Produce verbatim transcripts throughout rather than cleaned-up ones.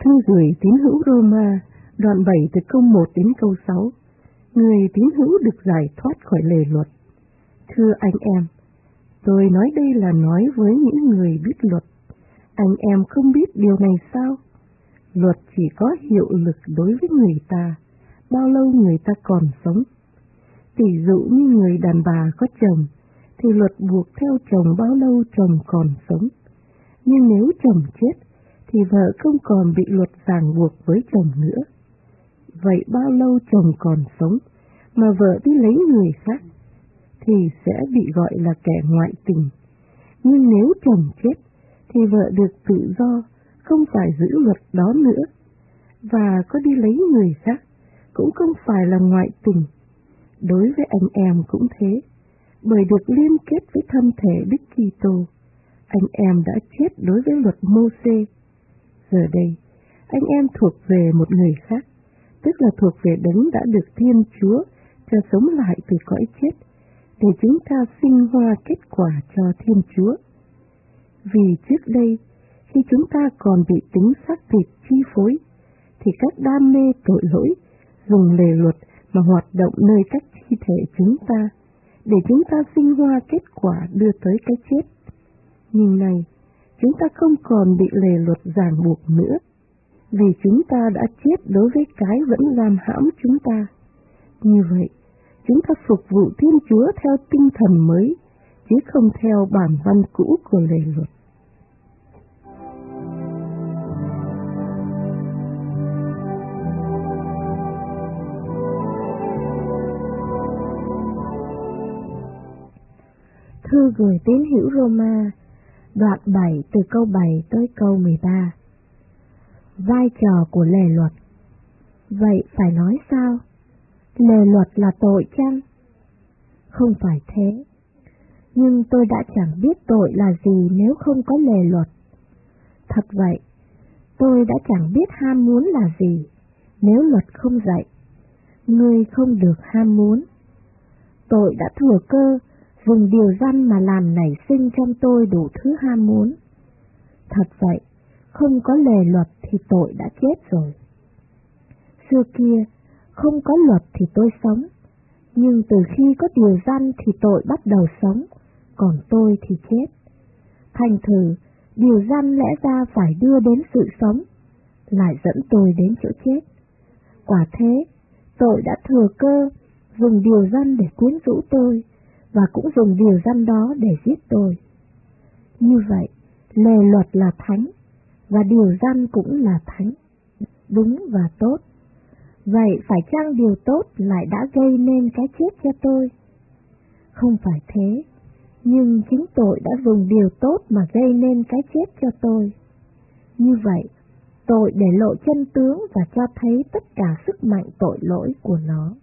Thư gửi tín hữu Roma, đoạn bảy từ câu một đến câu sáu. Người tín hữu được giải thoát khỏi lề luật. Thưa anh em, tôi nói đây là nói với những người biết luật. Anh em không biết điều này sao? Luật chỉ có hiệu lực đối với người ta, bao lâu người ta còn sống. Tỷ dụ như người đàn bà có chồng, thì luật buộc theo chồng bao lâu chồng còn sống. Nhưng nếu chồng chết, thì vợ không còn bị luật ràng buộc với chồng nữa. Vậy bao lâu chồng còn sống, mà vợ đi lấy người khác, thì sẽ bị gọi là kẻ ngoại tình. Nhưng nếu chồng chết, thì vợ được tự do, không phải giữ luật đó nữa. Và có đi lấy người khác, cũng không phải là ngoại tình. Đối với anh em cũng thế, bởi được liên kết với thân thể Đức Kitô, anh em đã chết đối với luật Mô-sê. Giờ đây, anh em thuộc về một người khác, tức là thuộc về Đấng đã được Thiên Chúa cho sống lại từ cõi chết, để chúng ta sinh hoa kết quả cho Thiên Chúa. Vì trước đây, khi chúng ta còn bị tính xác thịt chi phối, thì các đam mê tội lỗi dùng lề luật mà hoạt động nơi các chi thể chúng ta, để chúng ta sinh hoa kết quả đưa tới cái chết. Nhưng nay, chúng ta không còn bị lề luật ràng buộc nữa, vì chúng ta đã chết đối với cái vẫn giam hãm chúng ta. Như vậy, chúng ta phục vụ Thiên Chúa theo tinh thần mới, chứ không theo bản văn cũ của lề luật. Thư gửi tín hữu Roma, đoạn bảy từ câu bảy tới câu mười ba. Vai trò của lề luật. Vậy phải nói sao? Lề luật là tội chăng? Không phải thế. Nhưng tôi đã chẳng biết tội là gì nếu không có lề luật. Thật vậy, tôi đã chẳng biết ham muốn là gì nếu luật không dạy. Ngươi không được ham muốn. Tội đã thừa cơ dùng điều răn mà làm nảy sinh trong tôi đủ thứ ham muốn. Thật vậy, không có lề luật thì tội đã chết rồi. Xưa kia, không có luật thì tôi sống, nhưng từ khi có điều răn thì tội bắt đầu sống, còn tôi thì chết. Thành thử, điều răn lẽ ra phải đưa đến sự sống, lại dẫn tôi đến chỗ chết. Quả thế, tội đã thừa cơ dùng điều răn để quyến rũ tôi, và cũng dùng điều răn đó để giết tôi. Như vậy, lề luật là thánh, và điều răn cũng là thánh, đúng và tốt. Vậy phải chăng điều tốt lại đã gây nên cái chết cho tôi? Không phải thế, nhưng chính tội đã dùng điều tốt mà gây nên cái chết cho tôi. Như vậy, tội để lộ chân tướng và cho thấy tất cả sức mạnh tội lỗi của nó.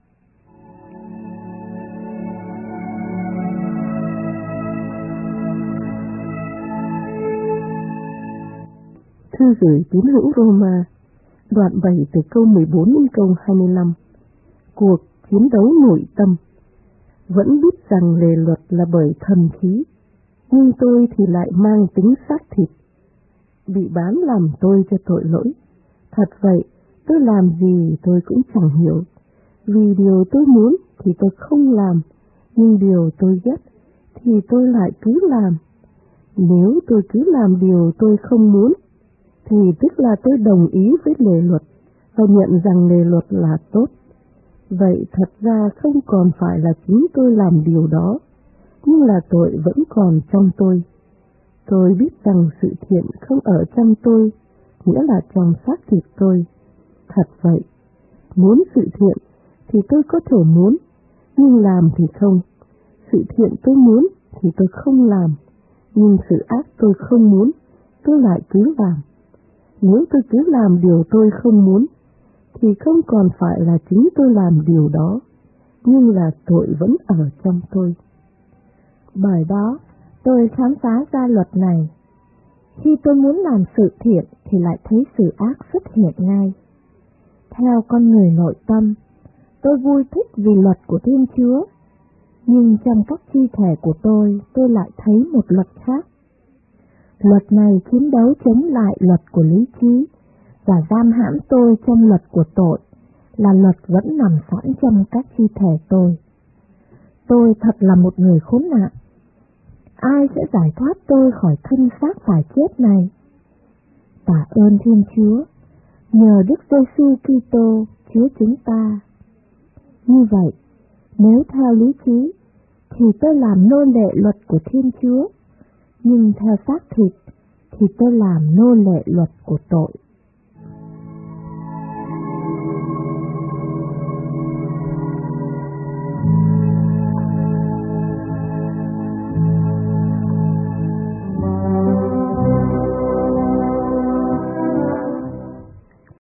Thư gửi tín hữu Roma, đoạn bảy từ câu mười bốn đến câu hai mươi lăm. Cuộc chiến đấu nội tâm. Vẫn biết rằng lề luật là bởi thần khí, nhưng tôi thì lại mang tính xác thịt. Bị bán làm tôi cho tội lỗi. Thật vậy, tôi làm gì tôi cũng chẳng hiểu. Vì điều tôi muốn thì tôi không làm, nhưng điều tôi ghét thì tôi lại cứ làm. Nếu tôi cứ làm điều tôi không muốn, thì tức là tôi đồng ý với lề luật và nhận rằng lề luật là tốt. Vậy thật ra không còn phải là chính tôi làm điều đó, nhưng là tội vẫn còn trong tôi. Tôi biết rằng sự thiện không ở trong tôi, nghĩa là trong xác thịt tôi. Thật vậy, muốn sự thiện thì tôi có thể muốn, nhưng làm thì không. Sự thiện tôi muốn thì tôi không làm, nhưng sự ác tôi không muốn, tôi lại cứ làm. Nếu tôi cứ làm điều tôi không muốn, thì không còn phải là chính tôi làm điều đó, nhưng là tội vẫn ở trong tôi. Bởi đó, tôi khám phá ra luật này. Khi tôi muốn làm sự thiện thì lại thấy sự ác xuất hiện ngay. Theo con người nội tâm, tôi vui thích vì luật của Thiên Chúa, nhưng trong các chi thể của tôi, tôi lại thấy một luật khác. Luật này chiến đấu chống lại luật của lý trí, và giam hãm tôi trong luật của tội, là luật vẫn nằm sẵn trong các chi thể tôi. Tôi thật là một người khốn nạn. Ai sẽ giải thoát tôi khỏi thân xác phải chết này? Tạ ơn Thiên Chúa, nhờ Đức Giêsu Kitô Chúa chúng ta. Như vậy, nếu theo lý trí, thì tôi làm nô lệ luật của Thiên Chúa, nhưng theo xác thịt, thì tôi làm nô lệ luật của tội.